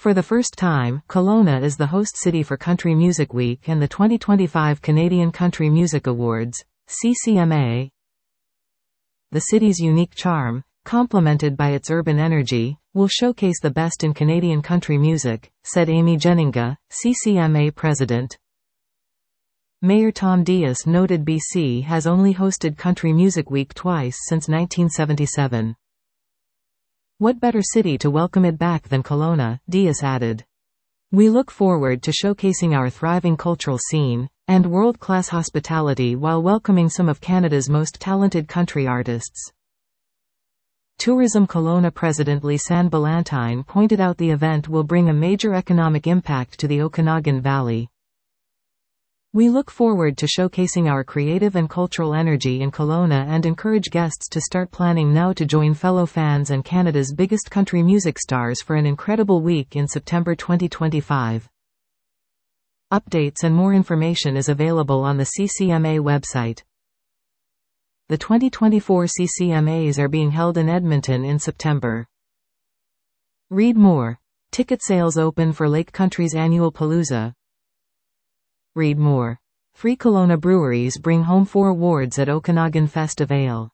For the first time, Kelowna is the host city for Country Music Week and the 2025 Canadian Country Music Awards, CCMA. The city's unique charm, complemented by its urban energy, will showcase the best in Canadian country music, said Amy Jenninga, CCMA president. Mayor Tom Dias noted BC has only hosted Country Music Week twice since 1977. What better city to welcome it back than Kelowna, Dias added. We look forward to showcasing our thriving cultural scene and world-class hospitality while welcoming some of Canada's most talented country artists. Tourism Kelowna President Lisanne Ballantyne pointed out the event will bring a major economic impact to the Okanagan Valley. We look forward to showcasing our creative and cultural energy in Kelowna and encourage guests to start planning now to join fellow fans and Canada's biggest country music stars for an incredible week in September 2025. Updates and more information is available on the CCMA website. The 2024 CCMAs are being held in Edmonton in September. Read more. Ticket sales open for Lake Country's annual Palooza. Read more. 3 Kelowna breweries bring home 4 awards at Okanagan Fest of Ale.